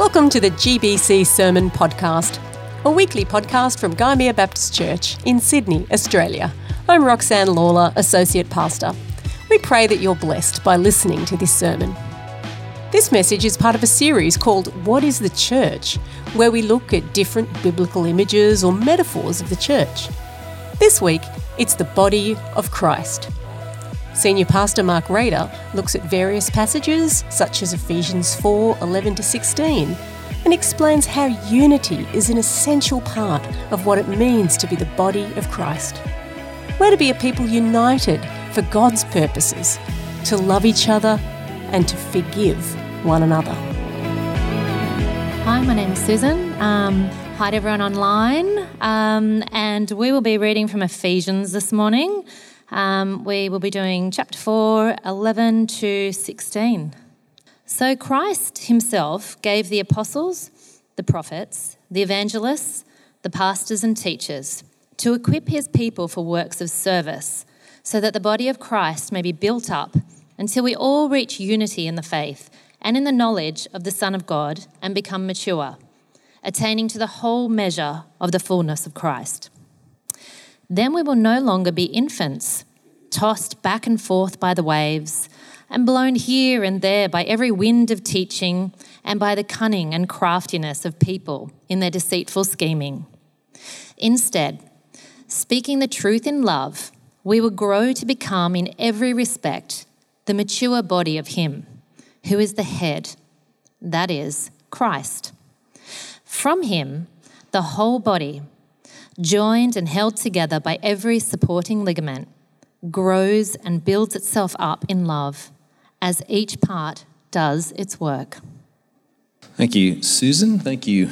Welcome to the GBC Sermon Podcast, a weekly podcast from Gymea Baptist Church in Sydney, Australia. I'm Roxanne Lawler, Associate Pastor. We pray that you're blessed by listening to this sermon. This message is part of a series called What is the Church?, where we look at different biblical images or metaphors of the church. This week, it's the body of Christ. Senior Pastor Mark Rader looks at various passages, such as Ephesians 4:11-16, and explains how unity is an essential part of what it means to be the body of Christ. We're to be a people united for God's purposes, to love each other and to forgive one another. Hi, my name is Susan. Hi to everyone online. And we will be reading from Ephesians this morning. We will be doing chapter 4, 11-16. So Christ himself gave the apostles, the prophets, the evangelists, the pastors and teachers to equip his people for works of service, so that the body of Christ may be built up until we all reach unity in the faith and in the knowledge of the Son of God and become mature, attaining to the whole measure of the fullness of Christ. Then we will no longer be infants, tossed back and forth by the waves, and blown here and there by every wind of teaching and by the cunning and craftiness of people in their deceitful scheming. Instead, speaking the truth in love, we will grow to become in every respect the mature body of him, who is the head, that is, Christ. From him, the whole body, joined and held together by every supporting ligament, grows and builds itself up in love as each part does its work. Thank you, Susan. Thank you,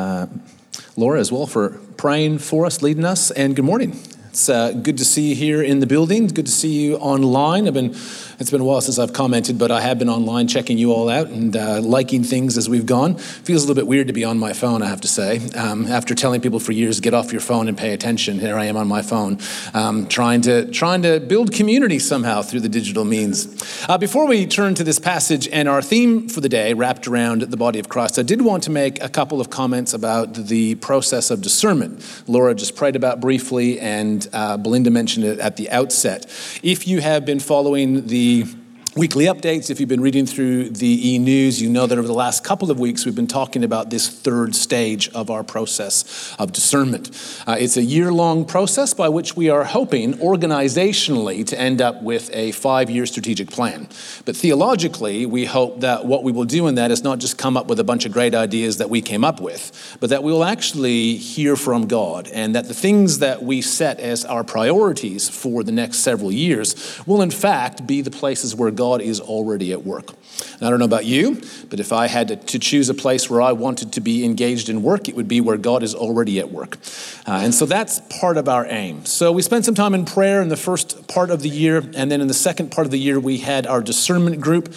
Laura, as well, for praying for us, leading us, and good morning. It's good to see you here in the building. It's good to see you online. It's been a while since I've commented, but I have been online checking you all out and liking things as we've gone. Feels a little bit weird to be on my phone, I have to say. After telling people for years, get off your phone and pay attention, here I am on my phone, trying to build community somehow through the digital means. Before we turn to this passage and our theme for the day, wrapped around the body of Christ, I did want to make a couple of comments about the process of discernment. Laura just prayed about briefly, and Belinda mentioned it at the outset. If you have been following the weekly updates, if you've been reading through the e-news, you know that over the last couple of weeks we've been talking about this third stage of our process of discernment. It's a year-long process by which we are hoping organizationally to end up with a 5-year strategic plan. But theologically, we hope that what we will do in that is not just come up with a bunch of great ideas that we came up with, but that we will actually hear from God, and that the things that we set as our priorities for the next several years will in fact be the places where God is already at work. And I don't know about you, but if I had to choose a place where I wanted to be engaged in work, it would be where God is already at work. And so that's part of our aim. So we spent some time in prayer in the first part of the year, and then in the second part of the year, we had our discernment group,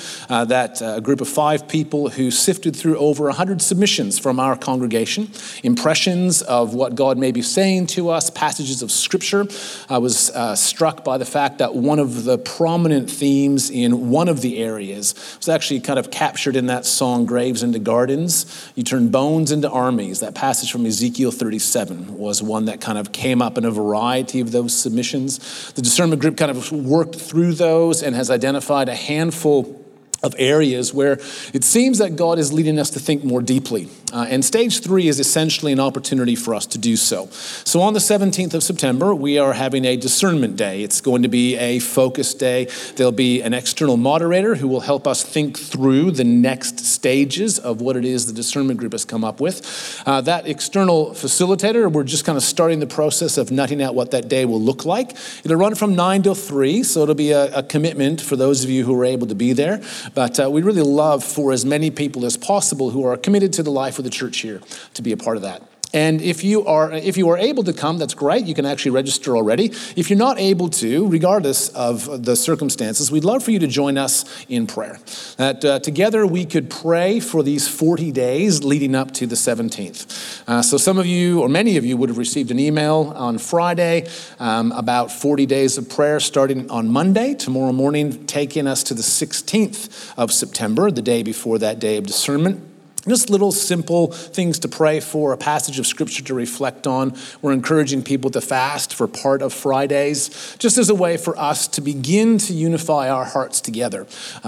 a group of 5 people who sifted through over 100 submissions from our congregation, impressions of what God may be saying to us, passages of Scripture. I was struck by the fact that one of the prominent themes in one of the areas was actually kind of captured in that song, Graves into Gardens. You turn bones into armies. That passage from Ezekiel 37 was one that kind of came up in a variety of those submissions. The discernment group kind of worked through those and has identified a handful of areas where it seems that God is leading us to think more deeply. And stage 3 is essentially an opportunity for us to do so. So on the 17th of September, we are having a discernment day. It's going to be a focus day. There'll be an external moderator who will help us think through the next stages of what it is the discernment group has come up with. That external facilitator, we're just kind of starting the process of nutting out what that day will look like. It'll run from 9 till 3, so it'll be a commitment for those of you who are able to be there. But we'd really love for as many people as possible who are committed to the life of the church here to be a part of that. And if you are able to come, that's great. You can actually register already. If you're not able to, regardless of the circumstances, we'd love for you to join us in prayer. That together we could pray for these 40 days leading up to the 17th. So some of you, or many of you, would have received an email on Friday about 40 days of prayer starting on Monday, tomorrow morning, taking us to the 16th of September, the day before that day of discernment. Just little simple things to pray for, a passage of scripture to reflect on. We're encouraging people to fast for part of Fridays, just as a way for us to begin to unify our hearts together,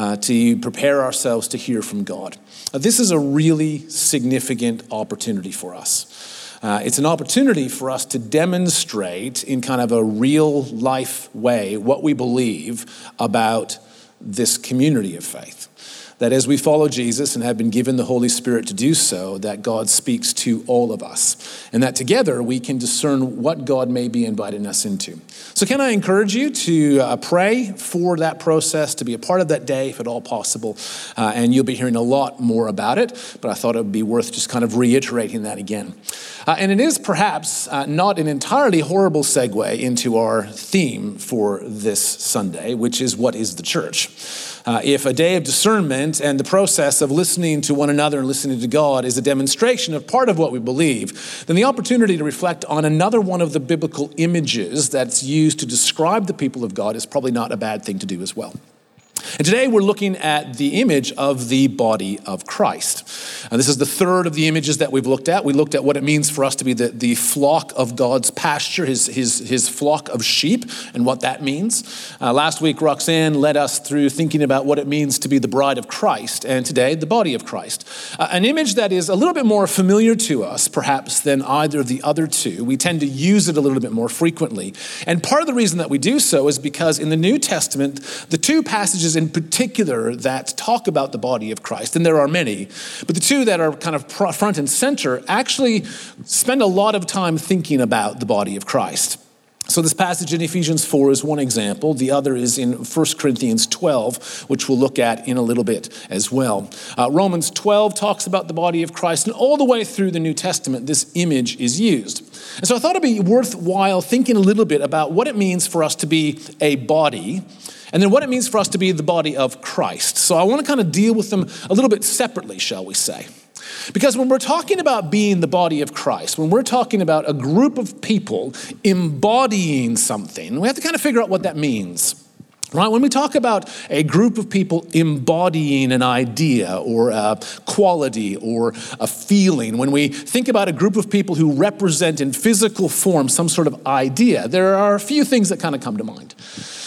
to prepare ourselves to hear from God. This is a really significant opportunity for us. It's an opportunity for us to demonstrate in kind of a real life way what we believe about this community of faith. That as we follow Jesus and have been given the Holy Spirit to do so, that God speaks to all of us. And that together we can discern what God may be inviting us into. So can I encourage you to pray for that process, to be a part of that day if at all possible. And you'll be hearing a lot more about it, but I thought it would be worth just kind of reiterating that again. And it is perhaps not an entirely horrible segue into our theme for this Sunday, which is what is the church? If a day of discernment and the process of listening to one another and listening to God is a demonstration of part of what we believe, then the opportunity to reflect on another one of the biblical images that's used to describe the people of God is probably not a bad thing to do as well. And today we're looking at the image of the body of Christ. This is the third of the images that we've looked at. We looked at what it means for us to be the flock of God's pasture, his flock of sheep, and what that means. Last week, Roxanne led us through thinking about what it means to be the bride of Christ, and today, the body of Christ. An image that is a little bit more familiar to us, perhaps, than either of the other two. We tend to use it a little bit more frequently. And part of the reason that we do so is because in the New Testament, the two passages in particular that talk about the body of Christ, and there are many, but the two that are kind of front and center actually spend a lot of time thinking about the body of Christ. So this passage in Ephesians 4 is one example. The other is in 1 Corinthians 12, which we'll look at in a little bit as well. Romans 12 talks about the body of Christ, and all the way through the New Testament, this image is used. And so I thought it'd be worthwhile thinking a little bit about what it means for us to be a body, and then what it means for us to be the body of Christ. So I want to kind of deal with them a little bit separately, shall we say. Because when we're talking about being the body of Christ, when we're talking about a group of people embodying something, we have to kind of figure out what that means. Right? When we talk about a group of people embodying an idea or a quality or a feeling, when we think about a group of people who represent in physical form some sort of idea, there are a few things that kind of come to mind.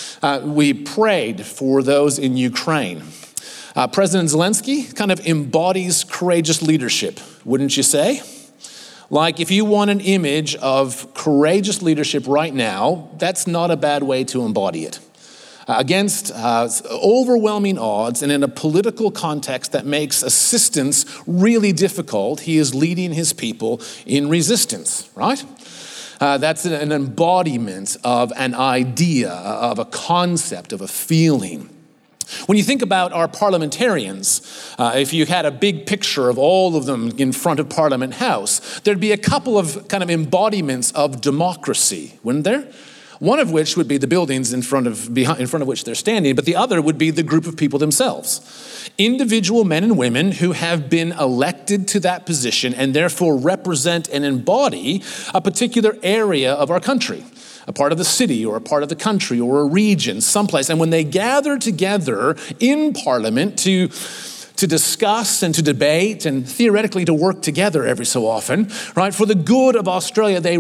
We prayed for those in Ukraine. President Zelensky kind of embodies courageous leadership, wouldn't you say? Like if you want an image of courageous leadership right now, that's not a bad way to embody it. Against overwhelming odds and in a political context that makes assistance really difficult, he is leading his people in resistance, right? That's an embodiment of an idea, of a concept, of a feeling. When you think about our parliamentarians, if you had a big picture of all of them in front of Parliament House, there'd be a couple of kind of embodiments of democracy, wouldn't there? One of which would be the buildings in front of which they're standing, but the other would be the group of people themselves. Individual men and women who have been elected to that position and therefore represent and embody a particular area of our country, a part of the city or a part of the country or a region, someplace. And when they gather together in Parliament to discuss and to debate and theoretically to work together every so often, right? For the good of Australia, they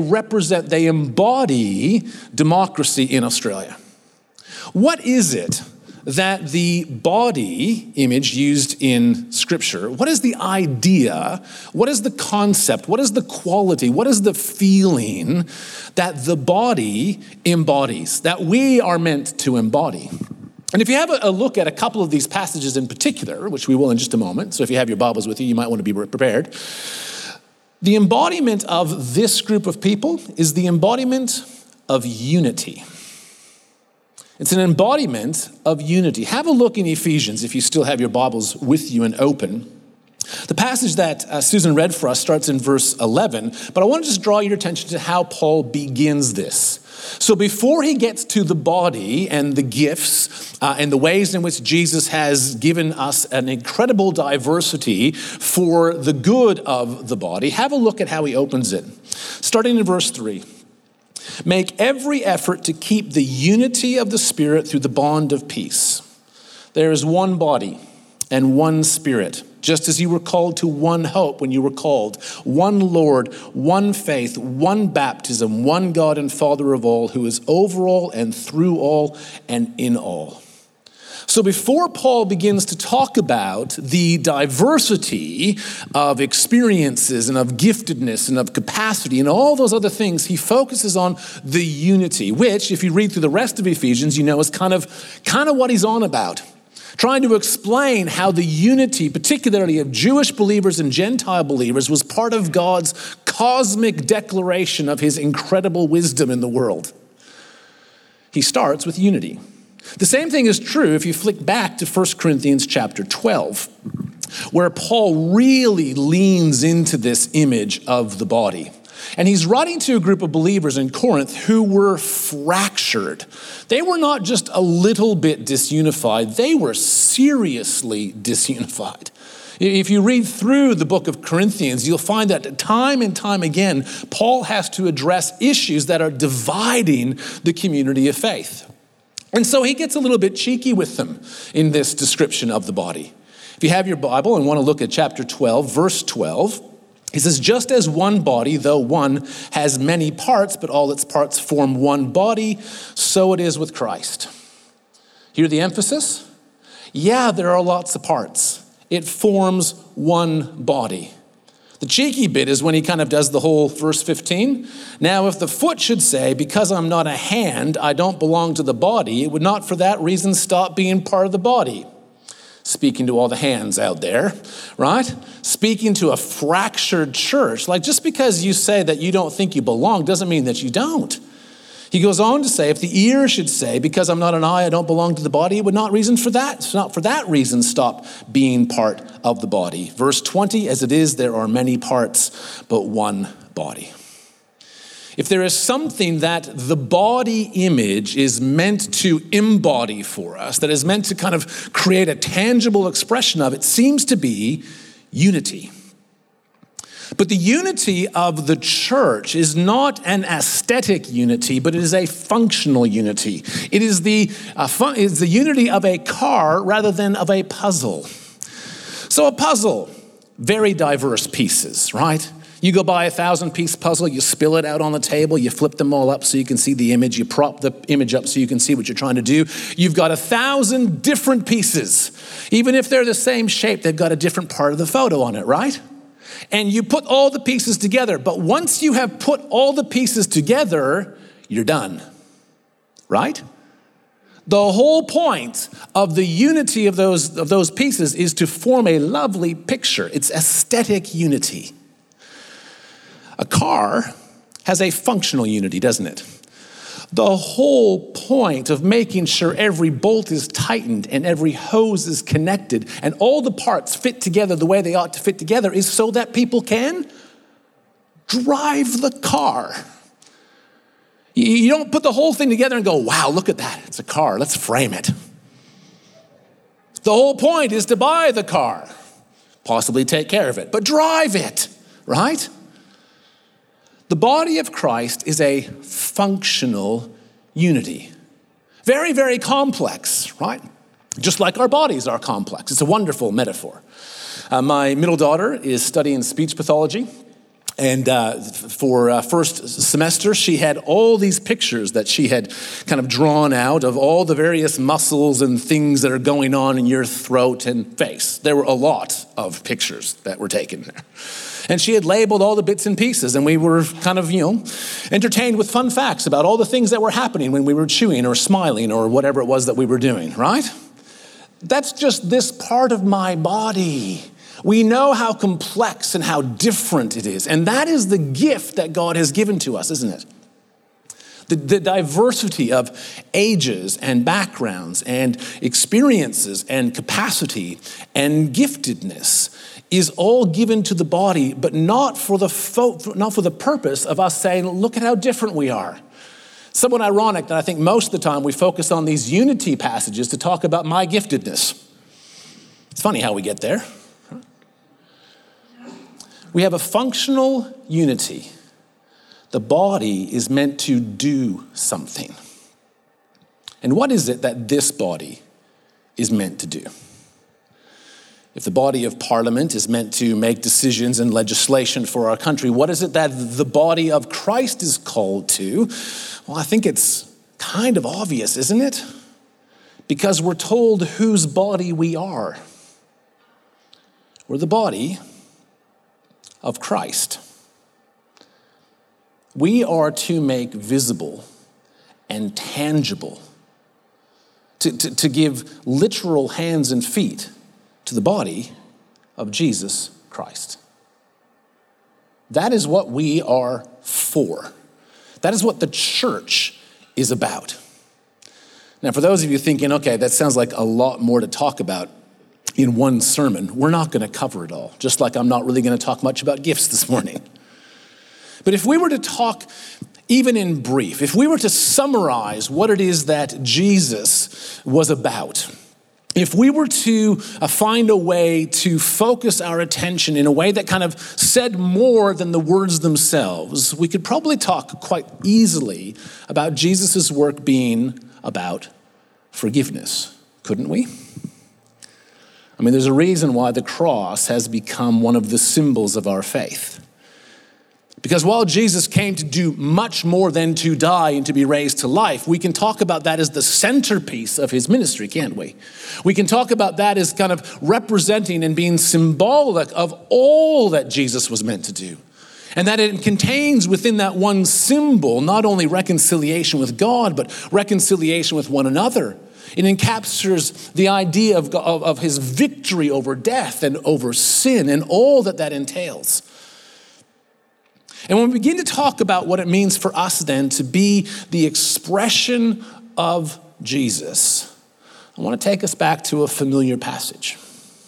embody democracy in Australia. What is it that the body image used in Scripture, what is the idea, what is the concept, what is the quality, what is the feeling that the body embodies, that we are meant to embody? And if you have a look at a couple of these passages in particular, which we will in just a moment, so if you have your Bibles with you, you might want to be prepared. The embodiment of this group of people is the embodiment of unity. It's an embodiment of unity. Have a look in Ephesians if you still have your Bibles with you and open. The passage that Susan read for us starts in verse 11, but I want to just draw your attention to how Paul begins this. So before he gets to the body and the gifts and the ways in which Jesus has given us an incredible diversity for the good of the body, have a look at how he opens it. Starting in verse 3. Make every effort to keep the unity of the Spirit through the bond of peace. There is one body and one Spirit, just as you were called to one hope when you were called, one Lord, one faith, one baptism, one God and Father of all, who is over all and through all and in all. So before Paul begins to talk about the diversity of experiences and of giftedness and of capacity and all those other things, he focuses on the unity, which, if you read through the rest of Ephesians, you know is kind of what he's on about. Trying to explain how the unity, particularly of Jewish believers and Gentile believers, was part of God's cosmic declaration of his incredible wisdom in the world. He starts with unity. The same thing is true if you flick back to 1 Corinthians chapter 12, where Paul really leans into this image of the body. And he's writing to a group of believers in Corinth who were fractured. They were not just a little bit disunified, they were seriously disunified. If you read through the book of Corinthians, you'll find that time and time again, Paul has to address issues that are dividing the community of faith. And so he gets a little bit cheeky with them in this description of the body. If you have your Bible and want to look at chapter 12, verse 12, he says, just as one body, though one, has many parts, but all its parts form one body, so it is with Christ. Hear the emphasis? Yeah, there are lots of parts. It forms one body. The cheeky bit is when he kind of does the whole verse 15. Now, if the foot should say, because I'm not a hand, I don't belong to the body, it would not for that reason stop being part of the body. Speaking to all the hands out there, right? Speaking to a fractured church. Like, just because you say that you don't think you belong doesn't mean that you don't. He goes on to say, if the ear should say, because I'm not an eye, I don't belong to the body, it would not for that reason stop being part of the body. Verse 20, as it is, there are many parts, but one body. If there is something that the body image is meant to embody for us, that is meant to kind of create a tangible expression of, it seems to be unity. But the unity of the church is not an aesthetic unity, but it is a functional unity. It is the unity of a car rather than of a puzzle. So a puzzle, very diverse pieces, right? You go buy a 1,000-piece puzzle, you spill it out on the table, you flip them all up so you can see the image, you prop the image up so you can see what you're trying to do. You've got 1,000 different pieces. Even if they're the same shape, they've got a different part of the photo on it, right? And you put all the pieces together, but once you have put all the pieces together, you're done, right? The whole point of the unity of those pieces is to form a lovely picture. It's aesthetic unity. A car has a functional unity, doesn't it? The whole point of making sure every bolt is tightened and every hose is connected and all the parts fit together the way they ought to fit together is so that people can drive the car. You don't put the whole thing together and go, wow, look at that. It's a car. Let's frame it. The whole point is to buy the car, possibly take care of it, but drive it, right? The body of Christ is a functional unity. Very, very complex, right? Just like our bodies are complex. It's a wonderful metaphor. My middle daughter is studying speech pathology. And for first semester, she had all these pictures that she had kind of drawn out of all the various muscles and things that are going on in your throat and face. There were a lot of pictures that were taken there. And she had labeled all the bits and pieces, and we were kind of, entertained with fun facts about all the things that were happening when we were chewing or smiling or whatever it was that we were doing, right? That's just this part of my body. We know how complex and how different it is. And that is the gift that God has given to us, isn't it? The diversity of ages and backgrounds and experiences and capacity and giftedness is all given to the body, but not for the purpose of us saying, look at how different we are. Somewhat ironic that I think most of the time we focus on these unity passages to talk about my giftedness. It's funny how we get there. We have a functional unity. The body is meant to do something. And what is it that this body is meant to do? If the body of Parliament is meant to make decisions and legislation for our country, what is it that the body of Christ is called to? Well, I think it's kind of obvious, isn't it? Because we're told whose body we are. We're the body of Christ. We are to make visible and tangible, to give literal hands and feet to the body of Jesus Christ. That is what we are for. That is what the church is about. Now, for those of you thinking, okay, that sounds like a lot more to talk about in one sermon, we're not going to cover it all, just like I'm not really going to talk much about gifts this morning. But if we were to talk, even in brief, if we were to summarize what it is that Jesus was about, if we were to find a way to focus our attention in a way that kind of said more than the words themselves, we could probably talk quite easily about Jesus' work being about forgiveness, couldn't we? I mean, there's a reason why the cross has become one of the symbols of our faith. Because while Jesus came to do much more than to die and to be raised to life, we can talk about that as the centerpiece of his ministry, can't we? We can talk about that as kind of representing and being symbolic of all that Jesus was meant to do. And that it contains within that one symbol not only reconciliation with God, but reconciliation with one another. It encaptures the idea of his victory over death and over sin and all that that entails. And when we begin to talk about what it means for us then to be the expression of Jesus, I want to take us back to a familiar passage.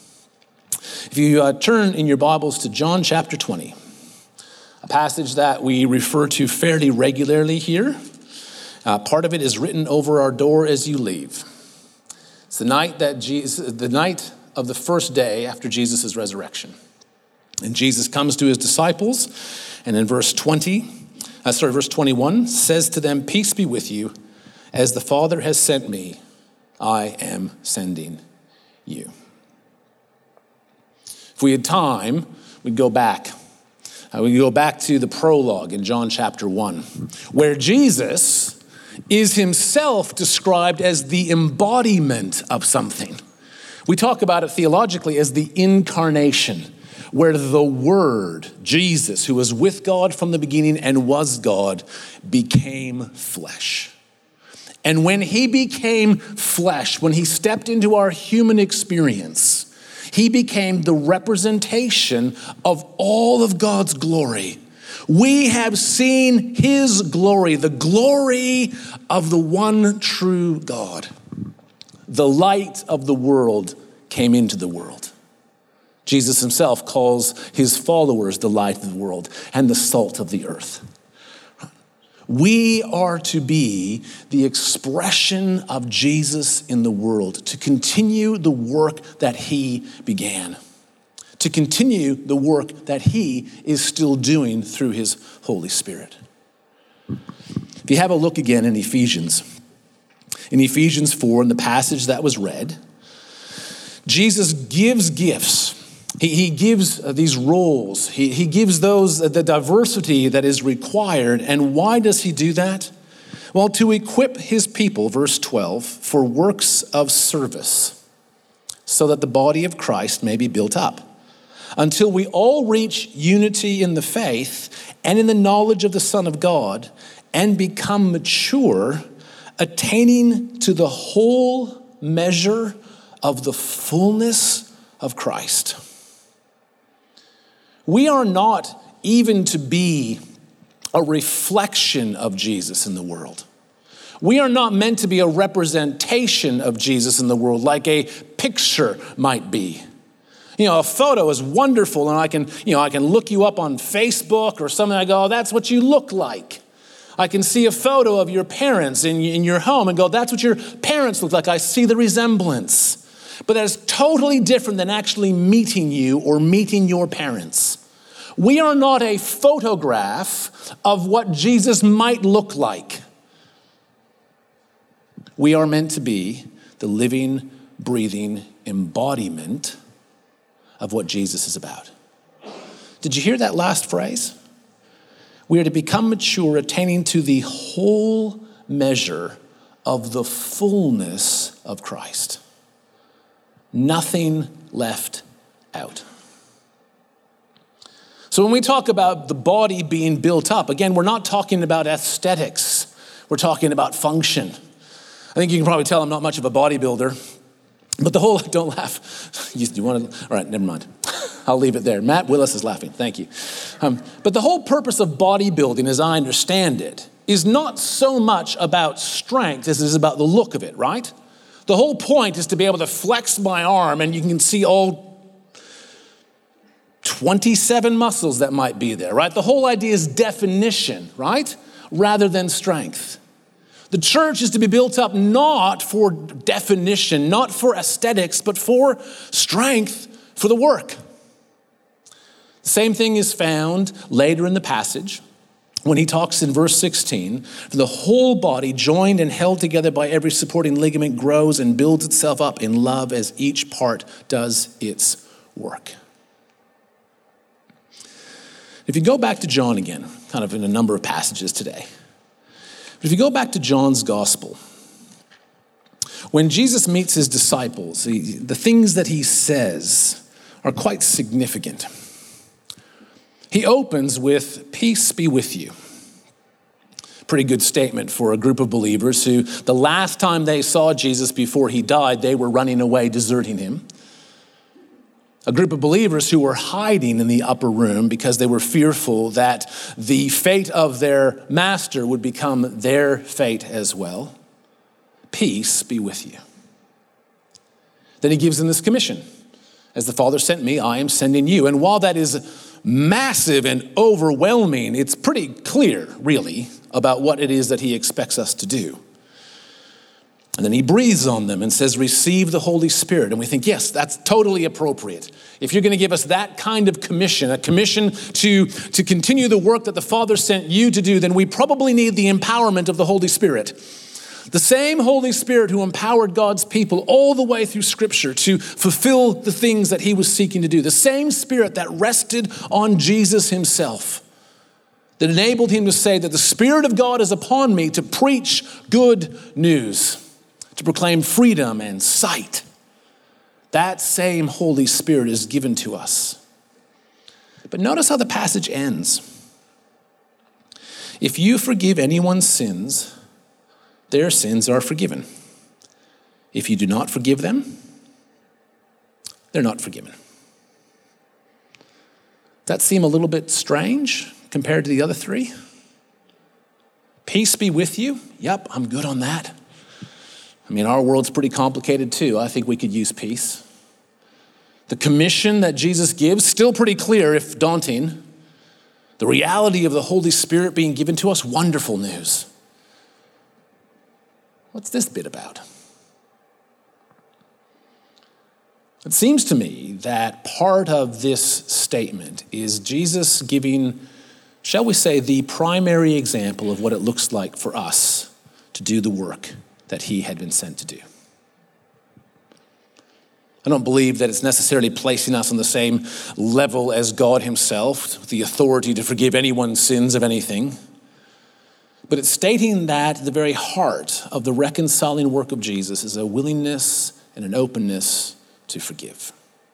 If you turn in your Bibles to John chapter 20, a passage that we refer to fairly regularly here. Part of it is written over our door as you leave. It's the night of the first day after Jesus' resurrection. And Jesus comes to his disciples, and in verse 21, says to them, "Peace be with you. As the Father has sent me, I am sending you." If we had time, we'd go back. We go back to the prologue in John chapter 1, where Jesus is himself described as the embodiment of something. We talk about it theologically as the incarnation, where the Word, Jesus, who was with God from the beginning and was God, became flesh. And when he became flesh, when he stepped into our human experience, he became the representation of all of God's glory. We have seen his glory, the glory of the one true God. The light of the world came into the world. Jesus himself calls his followers the light of the world and the salt of the earth. We are to be the expression of Jesus in the world, to continue the work that he began, to continue the work that he is still doing through his Holy Spirit. If you have a look again in Ephesians 4, in the passage that was read, Jesus gives gifts. He gives these roles. He gives those the diversity that is required. And why does he do that? Well, to equip his people, verse 12, for works of service, so that the body of Christ may be built up, until we all reach unity in the faith and in the knowledge of the Son of God, and become mature, attaining to the whole measure of the fullness of Christ. We are not even to be a reflection of Jesus in the world. We are not meant to be a representation of Jesus in the world like a picture might be. You know, a photo is wonderful, and I can look you up on Facebook or something. I go, oh, that's what you look like. I can see a photo of your parents in your home and go, that's what your parents look like. I see the resemblance. But that is totally different than actually meeting you or meeting your parents. We are not a photograph of what Jesus might look like. We are meant to be the living, breathing embodiment of what Jesus is about. Did you hear that last phrase? We are to become mature, attaining to the whole measure of the fullness of Christ. Nothing left out. So when we talk about the body being built up, again, we're not talking about aesthetics. We're talking about function. I think you can probably tell I'm not much of a bodybuilder, but the whole, don't laugh. You want to, all right, never mind. I'll leave it there. Matt Willis is laughing, thank you. But the whole purpose of bodybuilding, as I understand it, is not so much about strength as it is about the look of it, right? The whole point is to be able to flex my arm and you can see all 27 muscles that might be there, right? The whole idea is definition, right? Rather than strength. The church is to be built up not for definition, not for aesthetics, but for strength for the work. The same thing is found later in the passage when he talks in verse 16, the whole body joined and held together by every supporting ligament grows and builds itself up in love as each part does its work. If you go back to John again, kind of in a number of passages today, but if you go back to John's gospel, when Jesus meets his disciples, the things that he says are quite significant. He opens with, "Peace be with you." Pretty good statement for a group of believers who, the last time they saw Jesus before he died, they were running away, deserting him. A group of believers who were hiding in the upper room because they were fearful that the fate of their master would become their fate as well. Peace be with you. Then he gives them this commission. As the Father sent me, I am sending you. And while that is massive and overwhelming, it's pretty clear, really, about what it is that he expects us to do. And then he breathes on them and says, receive the Holy Spirit. And we think, yes, that's totally appropriate. If you're going to give us that kind of commission, a commission to continue the work that the Father sent you to do, then we probably need the empowerment of the Holy Spirit. The same Holy Spirit who empowered God's people all the way through Scripture to fulfill the things that he was seeking to do. The same Spirit that rested on Jesus himself, that enabled him to say that the Spirit of God is upon me to preach good news, to proclaim freedom and sight. That same Holy Spirit is given to us. But notice how the passage ends. If you forgive anyone's sins, their sins are forgiven. If you do not forgive them, they're not forgiven. Does that seem a little bit strange compared to the other three? Peace be with you. Yep, I'm good on that. I mean, our world's pretty complicated too. I think we could use peace. The commission that Jesus gives, still pretty clear if daunting. The reality of the Holy Spirit being given to us, wonderful news. What's this bit about? It seems to me that part of this statement is Jesus giving, shall we say, the primary example of what it looks like for us to do the work that he had been sent to do. I don't believe that it's necessarily placing us on the same level as God himself, the authority to forgive anyone's sins of anything. But it's stating that the very heart of the reconciling work of Jesus is a willingness and an openness to forgive.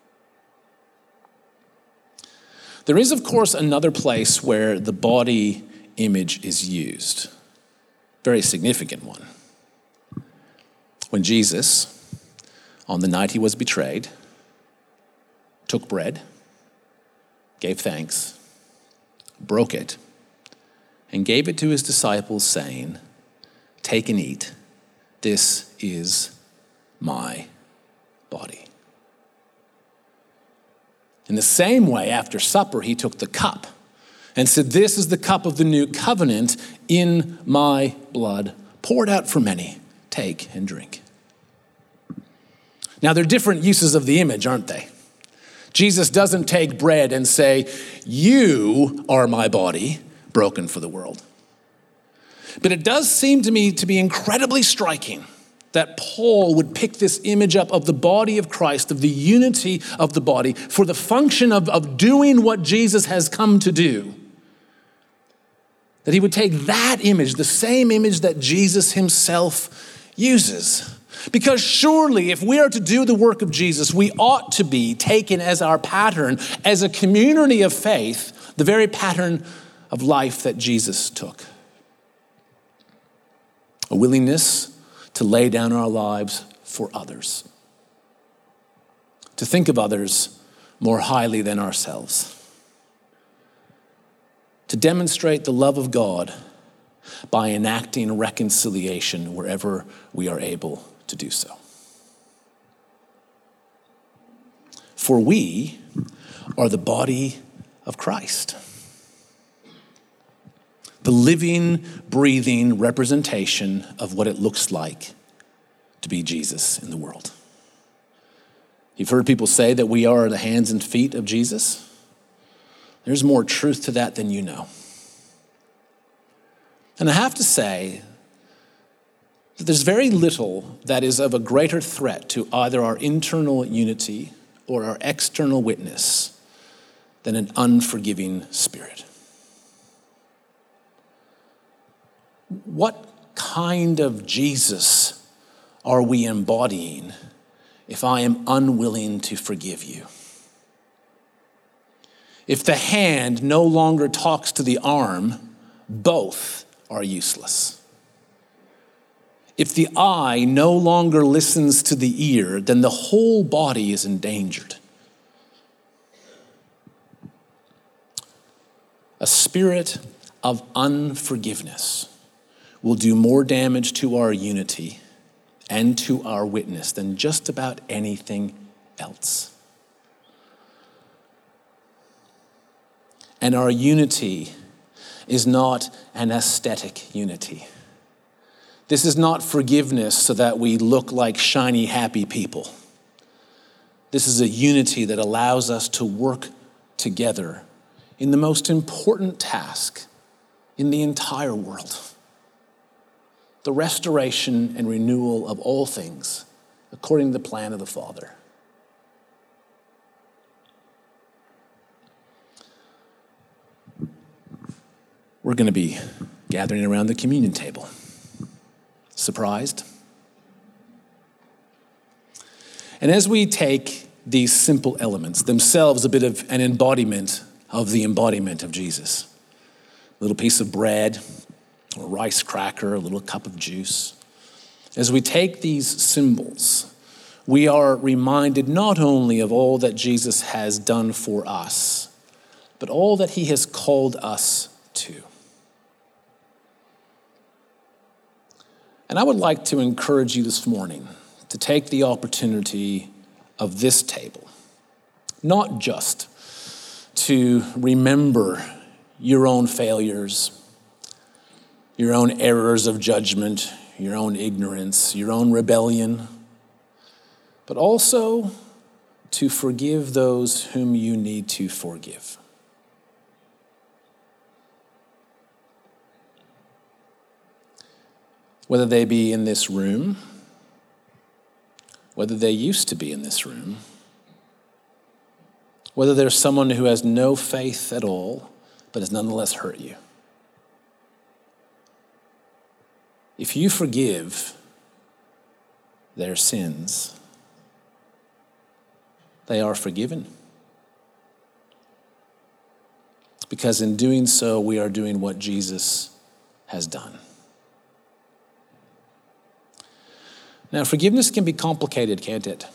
There is, of course, another place where the body image is used. Very significant one. When Jesus, on the night he was betrayed, took bread, gave thanks, broke it, and gave it to his disciples, saying, take and eat. This is my body. In the same way, after supper, he took the cup and said, this is the cup of the new covenant in my blood, poured out for many. Take and drink. Now, they're different uses of the image, aren't they? Jesus doesn't take bread and say, you are my body, broken for the world. But it does seem to me to be incredibly striking that Paul would pick this image up of the body of Christ, of the unity of the body, for the function of doing what Jesus has come to do. That he would take that image, the same image that Jesus himself uses. Because surely if we are to do the work of Jesus, we ought to be taken as our pattern, as a community of faith, the very pattern of life that Jesus took. A willingness to lay down our lives for others. To think of others more highly than ourselves. To demonstrate the love of God by enacting reconciliation wherever we are able to do so. For we are the body of Christ. The living, breathing representation of what it looks like to be Jesus in the world. You've heard people say that we are the hands and feet of Jesus. There's more truth to that than you know. And I have to say that there's very little that is of a greater threat to either our internal unity or our external witness than an unforgiving spirit. What kind of Jesus are we embodying if I am unwilling to forgive you? If the hand no longer talks to the arm, both are useless. If the eye no longer listens to the ear, then the whole body is endangered. A spirit of unforgiveness will do more damage to our unity and to our witness than just about anything else. And our unity is not an aesthetic unity. This is not forgiveness so that we look like shiny, happy people. This is a unity that allows us to work together in the most important task in the entire world. The restoration and renewal of all things according to the plan of the Father. We're going to be gathering around the communion table. Surprised? And as we take these simple elements, themselves a bit of an embodiment of the embodiment of Jesus, a little piece of bread, a rice cracker, a little cup of juice. As we take these symbols, we are reminded not only of all that Jesus has done for us, but all that he has called us to. And I would like to encourage you this morning to take the opportunity of this table, not just to remember your own failures, your own errors of judgment, your own ignorance, your own rebellion, but also to forgive those whom you need to forgive. Whether they be in this room, whether they used to be in this room, whether there's someone who has no faith at all, but has nonetheless hurt you. If you forgive their sins, they are forgiven. Because in doing so, we are doing what Jesus has done. Now, forgiveness can be complicated, can't it?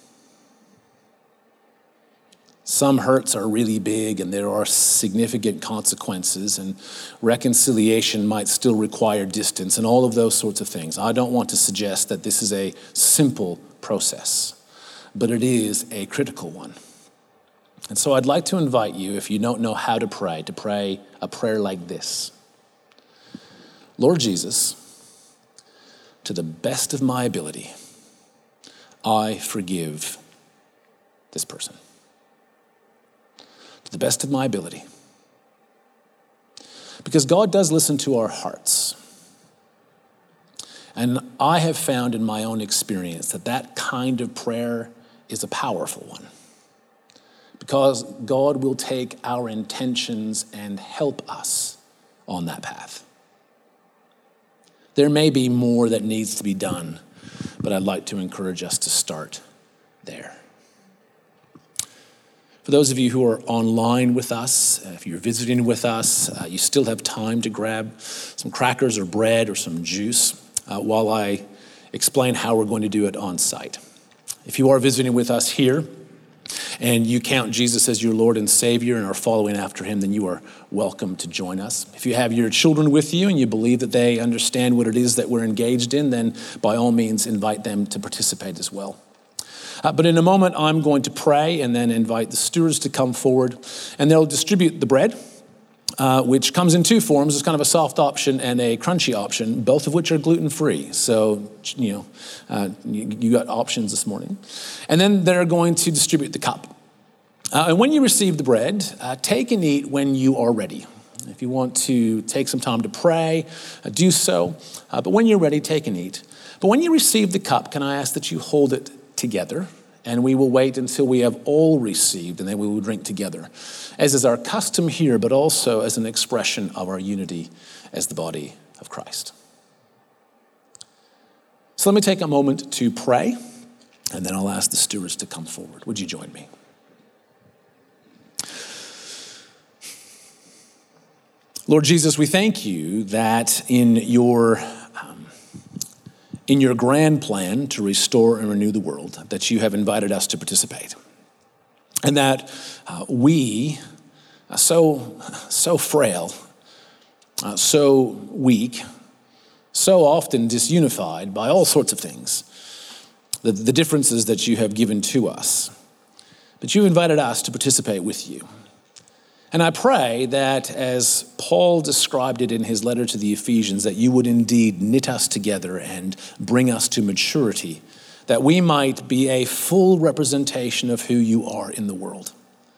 Some hurts are really big and there are significant consequences, and reconciliation might still require distance and all of those sorts of things. I don't want to suggest that this is a simple process, but it is a critical one. And so I'd like to invite you, if you don't know how to pray a prayer like this. Lord Jesus, to the best of my ability, I forgive this person. To the best of my ability. Because God does listen to our hearts. And I have found in my own experience that that kind of prayer is a powerful one, because God will take our intentions and help us on that path. There may be more that needs to be done, but I'd like to encourage us to start there. For those of you who are online with us, if you're visiting with us, you still have time to grab some crackers or bread or some juice while I explain how we're going to do it on site. If you are visiting with us here and you count Jesus as your Lord and Savior and are following after him, then you are welcome to join us. If you have your children with you and you believe that they understand what it is that we're engaged in, then by all means invite them to participate as well. But in a moment, I'm going to pray and then invite the stewards to come forward, and they'll distribute the bread, which comes in two forms. There's kind of a soft option and a crunchy option, both of which are gluten-free. So, you got options this morning. And then they're going to distribute the cup. And when you receive the bread, take and eat when you are ready. If you want to take some time to pray, do so. But when you're ready, take and eat. But when you receive the cup, can I ask that you hold it together, and we will wait until we have all received, and then we will drink together, as is our custom here, but also as an expression of our unity as the body of Christ. So let me take a moment to pray, and then I'll ask the stewards to come forward. Would you join me? Lord Jesus, we thank you that in your grand plan to restore and renew the world, that you have invited us to participate. And that we, so frail, so weak, so often disunified by all sorts of things, the differences that you have given to us, but you invited us to participate with you. And I pray that as Paul described it in his letter to the Ephesians, that you would indeed knit us together and bring us to maturity, that we might be a full representation of who you are in the world.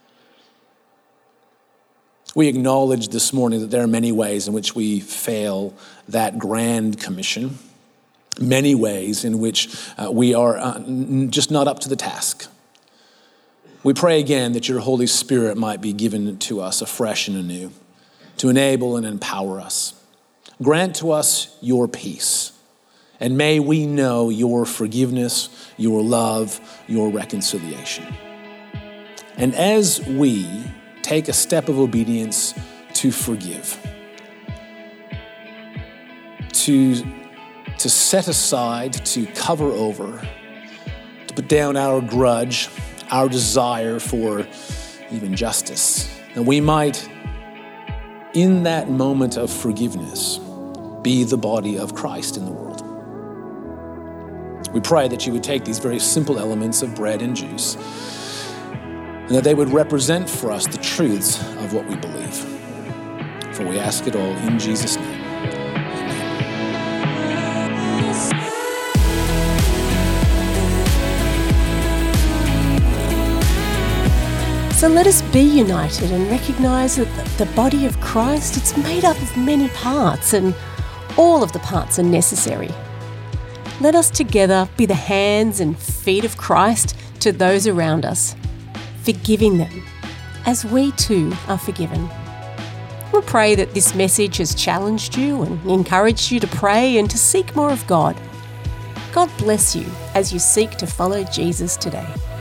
We acknowledge this morning that there are many ways in which we fail that grand commission, many ways in which we are just not up to the task. We pray again that your Holy Spirit might be given to us afresh and anew, to enable and empower us. Grant to us your peace, and may we know your forgiveness, your love, your reconciliation. And as we take a step of obedience to forgive, to set aside, to cover over, to put down our grudge, our desire for even justice, that we might, in that moment of forgiveness, be the body of Christ in the world. We pray that you would take these very simple elements of bread and juice, and that they would represent for us the truths of what we believe. For we ask it all in Jesus' name. So let us be united and recognise that the body of Christ, it's made up of many parts, and all of the parts are necessary. Let us together be the hands and feet of Christ to those around us, forgiving them as we too are forgiven. We'll pray that this message has challenged you and encouraged you to pray and to seek more of God. God bless you as you seek to follow Jesus today.